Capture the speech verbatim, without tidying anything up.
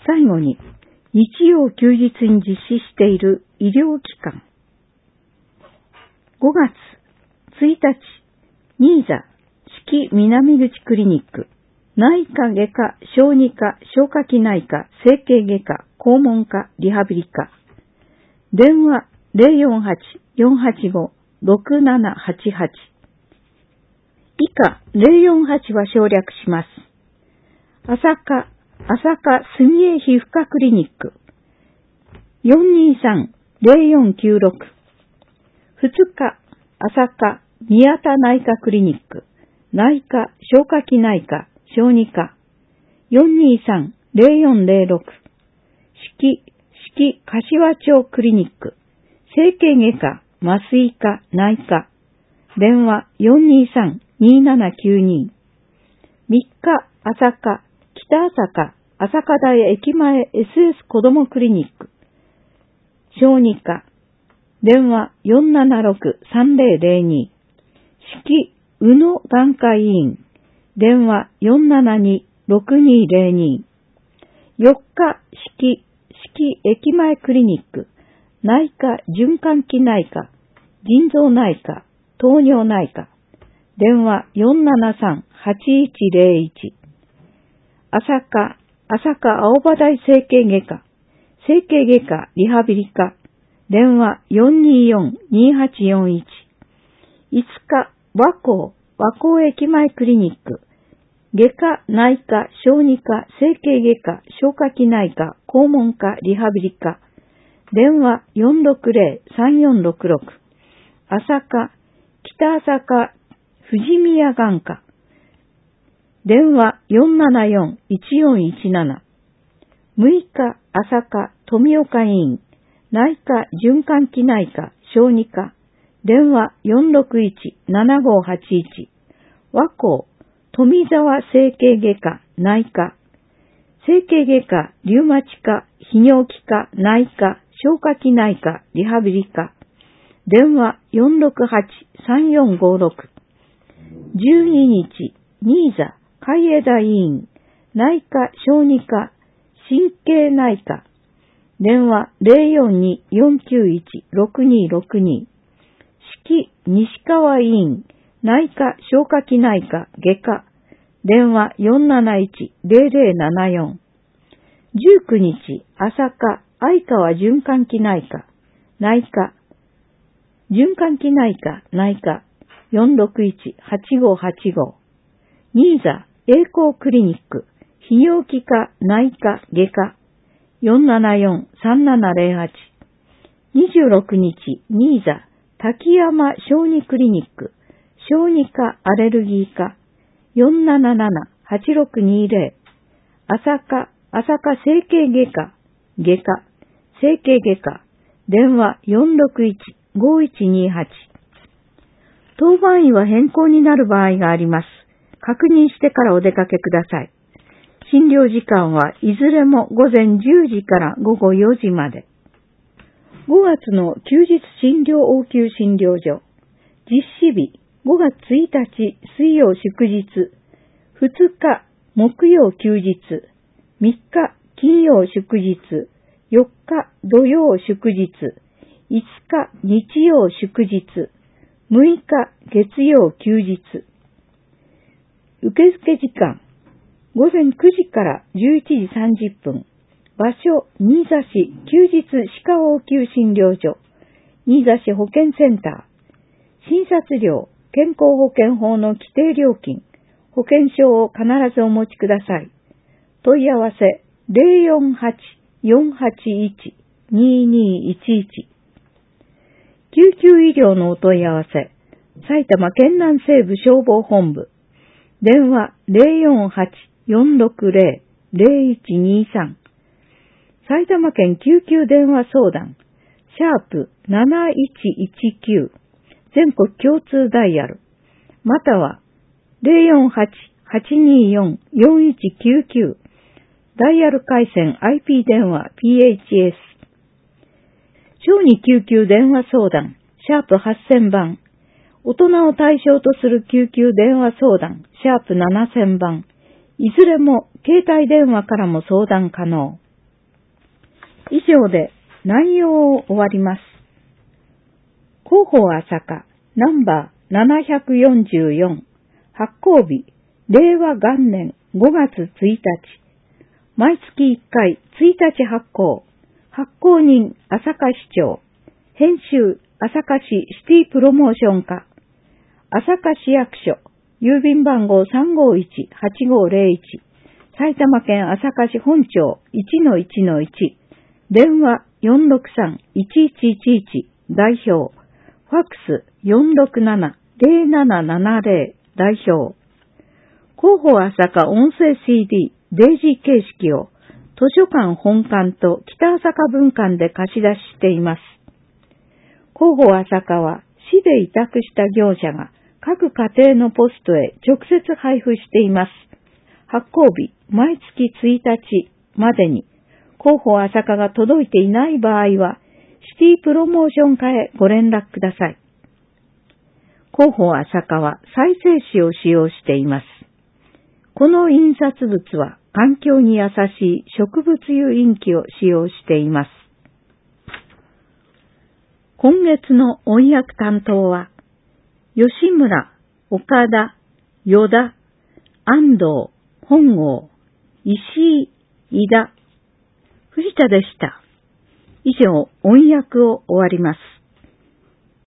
最後に、日曜休日に実施している医療機関。ごがつついたち、新座四季南口クリニック、内科外科、小児科、消化器内科、整形外科、肛門科、リハビリ科。電話 ゼロよんはち よんはちご ろくななはちはち。以下ゼロよんはちは省略します。朝霞、朝霞住江皮膚科クリニック。よんにさん ゼロよんきゅうろく。ふつか、朝霞宮田内科クリニック。内科、消化器内科、小児科。よんにさん ゼロよんゼロろく。四季、四季柏町クリニック。整形外科、麻酔科、内科。電話よんにさん にななきゅうに。みっか、朝霞、北朝霞、朝霞台駅前 エスエス 子どもクリニック。小児科。電話よんななろく さんぜろぜろに。四季、宇野眼科医院。電話よんななに ろくにぜろに。よっか、四季、四季駅前クリニック。内科、循環器内科、腎臓内科、糖尿内科。電話よんななさん はちいちゼロいち。朝霞、朝霞青葉台整形外科、整形外科リハビリ科。電話よんによん にはちよんいち。いつか、和光、和光駅前クリニック。外科、内科、小児科、整形外科、消化器内科、肛門科、リハビリ科。電話よんろくゼロ さんよんろくろく。朝霞、北朝霞、富士宮眼科。電話よんななよん いちよんいちなな。むいか、朝霞、富岡医院。内科、循環器内科、小児科。電話よんろくいち ななごはちいち。和光、富沢整形外科、内科。整形外科、リウマチ科、泌尿器科、内科、消化器内科、リハビリ科。電話よんろくはち さんよんごろく。じゅうににち、新座海枝医院。内科、小児科、神経内科。電話ゼロよんに よんきゅういち ろくにろくに。四季西川医院。内科、消化器内科、外科。電話よんなないち ゼロゼロななよん。じゅうくにち、朝霞、相川循環器内科、内科。循環器内科、内科。よんろくいち はちごはちご。新座、栄光クリニック、泌尿器科、内科、外科。よんななよん さんななゼロはち。にじゅうろくにち、新座、滝山小児クリニック、小児科アレルギー科。よんなななな はちろくにゼロ。朝霞、朝霞整形外科、外科、整形外科。電話よんろくいち ごいちにはち。当番医は変更になる場合があります。確認してからお出かけください。診療時間はいずれも午前じゅうじから午後よじまで。ごがつの休日診療応急診療所。実施日ごがつついたち水曜祝日、ふつか木曜休日、みっか金曜祝日、よっか土曜祝日、いつか日曜祝日、むいか月曜休日。受付時間、ごぜんくじからじゅういちじさんじゅっぷん。場所、新座市休日歯科応急診療所、新座市保健センター。診察料、健康保険法の規定料金、保険証を必ずお持ちください。問い合わせ、ゼロよんはち よんはちいち ににいちいち。救急医療のお問い合わせ、埼玉県南西部消防本部。電話ゼロよんはち よんろくゼロ ゼロいちにさん。埼玉県救急電話相談、シャープなないちいちきゅう。全国共通ダイヤル。またはゼロよんはち はちによん よんいちきゅうきゅう。ダイヤル回線 アイピー 電話 ピーエイチエス。小児救急電話相談、シャープはっせんばん。大人を対象とする救急電話相談、シャープななせんばん。いずれも携帯電話からも相談可能。 以上で内容を終わります。広報朝霞ナンバーななひゃくよんじゅうよん発行日れいわ元年ごがつついたち毎月いっかいついたち発行発行人朝霞市長編集朝霞市シティプロモーション課朝霞市役所郵便番号 さんごいちはちごぜろいち 埼玉県朝霞市本町 いちのいちのいち 電話 よんろくさんいちいちいちいち 代表ファックス よんろくななぜろななななぜろ 代表広報朝霞音声 シーディー デイジー形式を図書館本館と北朝霞分館で貸し出ししています。広報朝霞は市で委託した業者が各家庭のポストへ直接配布しています。発行日毎月ついたちまでに広報朝霞が届いていない場合はシティプロモーション課へご連絡ください。広報朝霞は再生紙を使用しています。この印刷物は環境に優しい植物油インキを使用しています。今月の音訳担当は、吉村、岡田、与田、安藤、本郷、石井、井田、藤田でした。以上、音訳を終わります。